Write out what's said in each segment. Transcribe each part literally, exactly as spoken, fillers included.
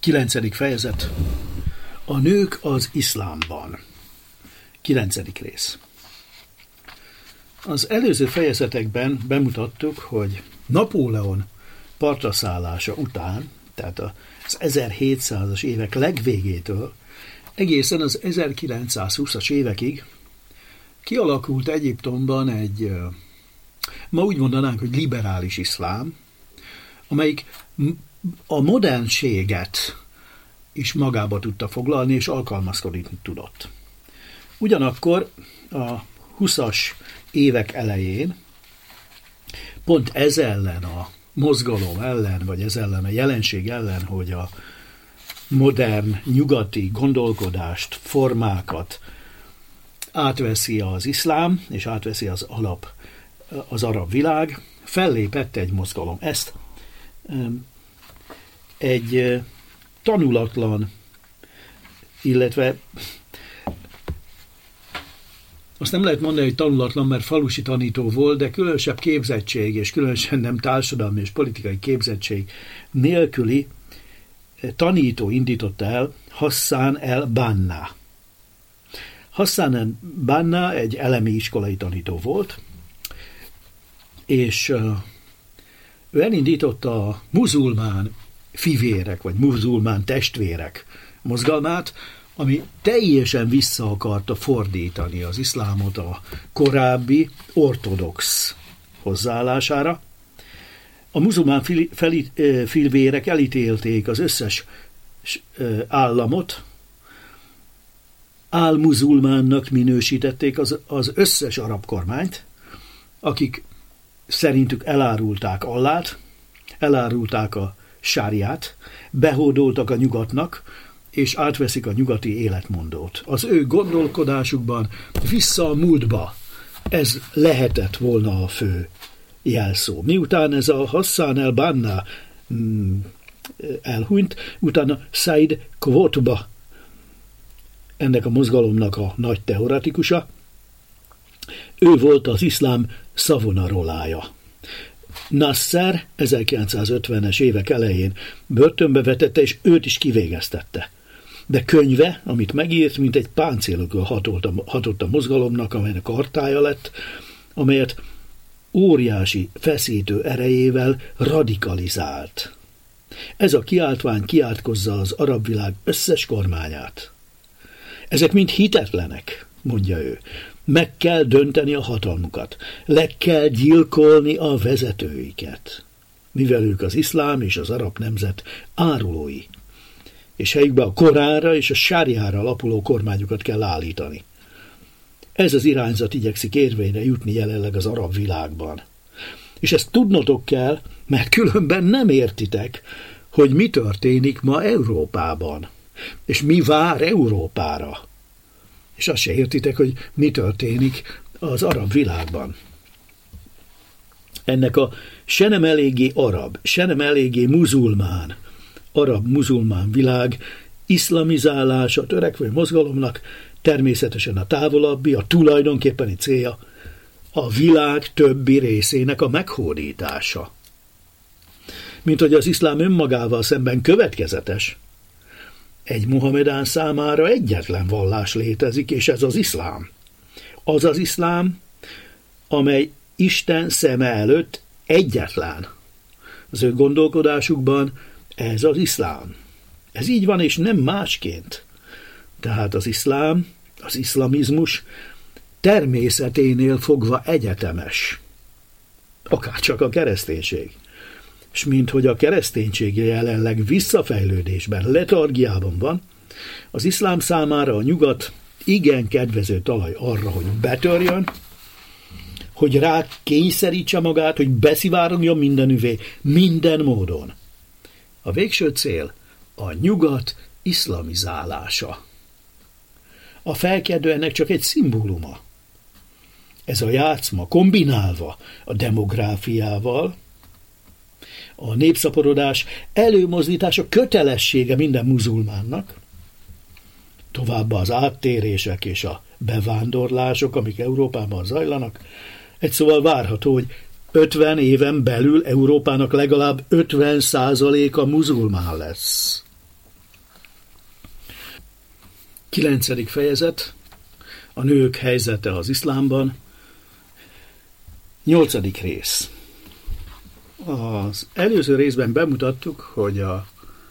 Kilencedik fejezet. A nők az iszlámban. Kilencedik rész. Az előző fejezetekben bemutattuk, hogy Napóleon partraszállása után, tehát az ezerhétszázas évek legvégétől egészen az ezerkilencszázhúszas évekig kialakult Egyiptomban egy, ma úgy mondanánk, hogy liberális iszlám, amelyik a modernséget is magába tudta foglalni, és alkalmazkodni tudott. Ugyanakkor a huszas évek elején pont ez ellen, a mozgalom ellen, vagy ez ellen a jelenség ellen, hogy a modern nyugati gondolkodást, formákat átveszi az iszlám, és átveszi az alap, az arab világ, fellépett egy mozgalom. Ezt egy tanulatlan, illetve azt nem lehet mondani, hogy tanulatlan, mert falusi tanító volt, de különösebb képzettség, és különösen nem társadalmi és politikai képzettség nélküli tanító indította el Hassan el-Banna. Hassan el-Banna egy elemi iskolai tanító volt, és ő elindította a muzulmán fivérek, vagy muzulmán testvérek mozgalmát, ami teljesen vissza akarta fordítani az iszlámot a korábbi ortodox hozzáállására. A muzulmán fivérek elítélték az összes államot, álmuzulmánnak minősítették az, az összes arab kormányt, akik szerintük elárulták Allát, elárulták a sáriát, behódoltak a nyugatnak, és átveszik a nyugati életmondót. Az ő gondolkodásukban vissza a múltba ez lehetett volna a fő jelszó. Miután ez a Hassan el-Banna mm, elhunyt, utána Said Qutb, ennek a mozgalomnak a nagy teoretikusa, ő volt az iszlám szavonarolája. Nasser ezerkilencszázötvenes évek elején börtönbe vetette, és őt is kivégeztette. De könyve, amit megírt, mint egy páncélokról hatott a, hatott a mozgalomnak, amelynek kartája lett, amelyet óriási feszítő erejével radikalizált. Ez a kiáltvány kiátkozza az arab világ összes kormányát. Ezek mind hitetlenek, mondja ő. Meg kell dönteni a hatalmukat, le kell gyilkolni a vezetőiket, mivel ők az iszlám és az arab nemzet árulói, és helyükbe a Koránra és a sáriára alapuló kormányokat kell állítani. Ez az irányzat igyekszik érvényre jutni jelenleg az arab világban. És ezt tudnotok kell, mert különben nem értitek, hogy mi történik ma Európában, és mi vár Európára. És azt se értitek, hogy mi történik az arab világban. Ennek a se nem eléggé arab, se nem eléggé muzulmán, arab-muzulmán világ iszlamizálása törekvő mozgalomnak természetesen a távolabbi, a tulajdonképpeni célja a világ többi részének a meghódítása. Mint hogy az iszlám önmagával szemben következetes, egy muhamedán számára egyetlen vallás létezik, és ez az iszlám. Az az iszlám, amely Isten szeme előtt egyetlen. Az ő gondolkodásukban ez az iszlám. Ez így van, és nem másként. Tehát az iszlám, az iszlamizmus természeténél fogva egyetemes. Akárcsak a kereszténység. És minthogy a kereszténység jelenleg visszafejlődésben, letargiában van, az iszlám számára a nyugat igen kedvező talaj arra, hogy betörjön, hogy rá kényszerítse magát, hogy beszivárogjon mindenüvé, minden módon. A végső cél a nyugat iszlamizálása. A felkelő ennek csak egy szimbóluma. Ez a játszma kombinálva a demográfiával, a népszaporodás előmozdítása kötelessége minden muzulmánnak, továbbá az áttérések és a bevándorlások, amik Európában zajlanak. Egy szóval várható, hogy ötven éven belül Európának legalább ötven százaléka muzulmán lesz. Kilencedik fejezet, a nők helyzete az iszlámban. Nyolcadik rész. Az előző részben bemutattuk, hogy a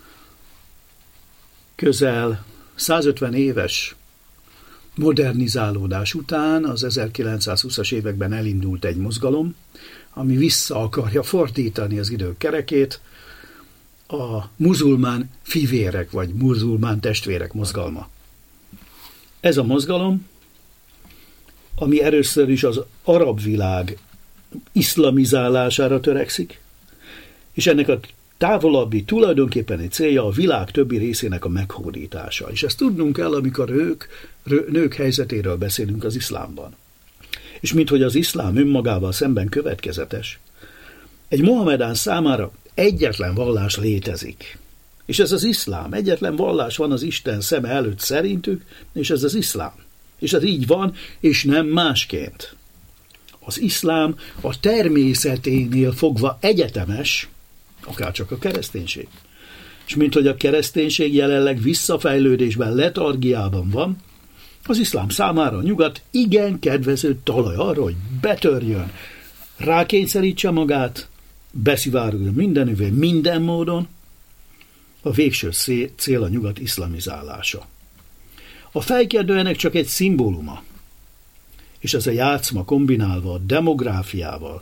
közel százötven éves modernizálódás után az ezerkilencszázhúszas években elindult egy mozgalom, ami vissza akarja fordítani az idők kerekét, a muzulmán fivérek vagy muzulmán testvérek mozgalma. Ez a mozgalom, ami először is az arab világ iszlamizálására törekszik, és ennek a távolabbi tulajdonképpen egy célja a világ többi részének a meghódítása. És ezt tudnunk kell, amikor nők, nők helyzetéről beszélünk az iszlámban. És minthogy az iszlám önmagával szemben következetes, egy mohamedán számára egyetlen vallás létezik. És ez az iszlám. Egyetlen vallás van az Isten szeme előtt szerintük, és ez az iszlám. És ez így van, és nem másként. Az iszlám a természeténél fogva egyetemes, akárcsak a kereszténység. És minthogy a kereszténység jelenleg visszafejlődésben, letargiában van, az iszlám számára a nyugat igen kedvező talaj arra, hogy betörjön, rákényszerítse magát, beszivárogjon mindenüvé, minden módon, a végső cél a nyugat iszlamizálása. A fejkérdő ennek csak egy szimbóluma, és ez a játszma kombinálva a demográfiával,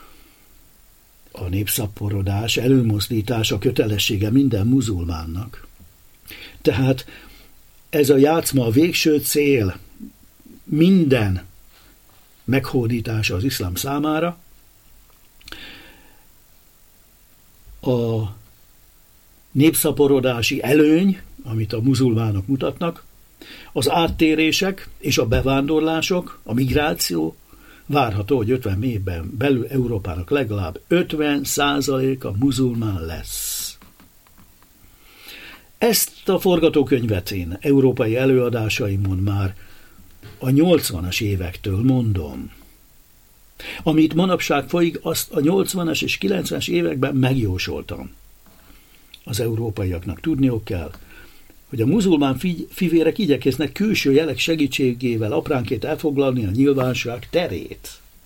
a népszaporodás, előmozdítása kötelessége minden muzulmánnak. Tehát ez a játszma a végső cél minden meghódítása az iszlám számára, a népszaporodási előny, amit a muzulmánok mutatnak, az áttérések és a bevándorlások, a migráció, várható, hogy ötven évben belül Európának legalább ötven százaléka muzulmán lesz. Ezt a forgatókönyvet én európai előadásaimon már a nyolcvanas évektől mondom. Amit manapság folyik, azt a nyolcvanas és kilencvenes években megjósoltam. Az európaiaknak tudniuk kell, hogy a muzulmán fivérek igyekeznek külső jelek segítségével apránként elfoglalni a nyilvánosság terét.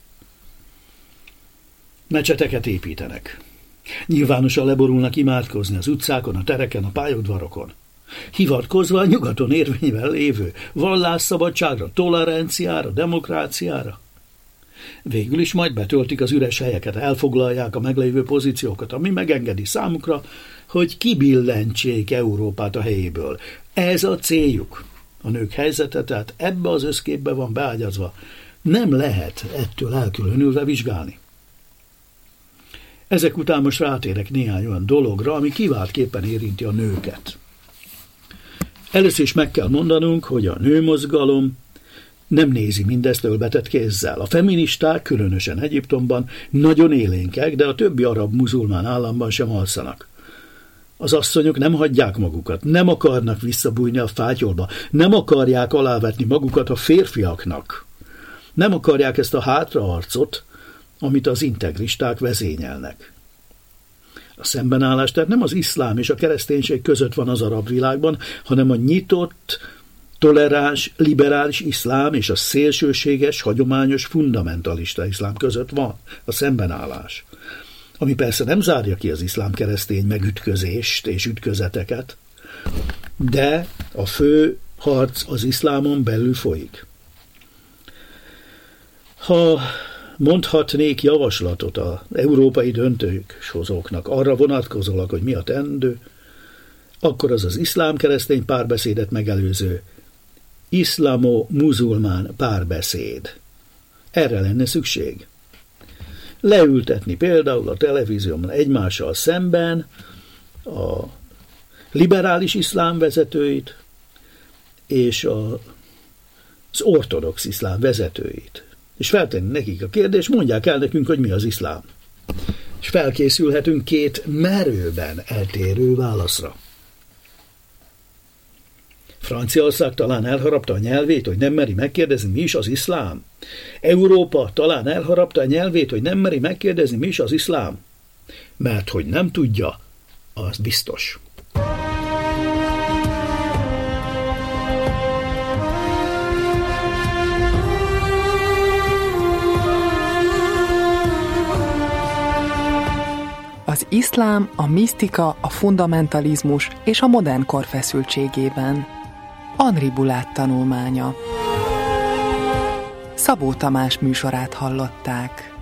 Mecseteket építenek. Nyilvánosan leborulnak imádkozni az utcákon, a tereken, a pályaudvarokon. Hivatkozva a nyugaton érvényben lévő vallásszabadságra, toleranciára, demokráciára. Végül is majd betöltik az üres helyeket, elfoglalják a meglévő pozíciókat, ami megengedi számukra, hogy kibillentsék Európát a helyéből. Ez a céljuk. A nők helyzete, tehát ebbe az összképbe van beágyazva. Nem lehet ettől elkülönülve vizsgálni. Ezek után most rátérek néhány olyan dologra, ami kiváltképpen érinti a nőket. Először is meg kell mondanunk, hogy a nőmozgalom nem nézi mindezt ölbetett kézzel. A feministák, különösen Egyiptomban, nagyon élénkek, de a többi arab muzulmán államban sem alszanak. Az asszonyok nem hagyják magukat, nem akarnak visszabújni a fátyolba, nem akarják alávetni magukat a férfiaknak. Nem akarják ezt a hátraarcot, amit az integristák vezényelnek. A szembenállás tehát nem az iszlám és a kereszténység között van az arab világban, hanem a nyitott, toleráns, liberális iszlám és a szélsőséges, hagyományos, fundamentalista iszlám között van a szembenállás. Ami persze nem zárja ki az iszlám-keresztény megütközést és ütközeteket, de a fő harc az iszlámon belül folyik. Ha mondhatnék javaslatot az európai döntőhozóknak arra vonatkozólag, hogy mi a teendő, akkor az az iszlám-keresztény párbeszédet megelőző iszlamo-muzulmán párbeszéd. Erre lenne szükség. Leültetni például a televízióban egymással szemben a liberális iszlám vezetőit és a, az ortodox iszlám vezetőit. És feltenni nekik a kérdést, mondják el nekünk, hogy mi az iszlám. És felkészülhetünk két merőben eltérő válaszra. Franciaország talán elharapta a nyelvét, hogy nem meri megkérdezni, mi is az iszlám. Európa talán elharapta a nyelvét, hogy nem meri megkérdezni, mi is az iszlám. Mert hogy nem tudja, az biztos. iszlám, a misztika, a fundamentalizmus és a modern kor feszültségében. Henri Bulát tanulmánya. Szabó Tamás műsorát hallották.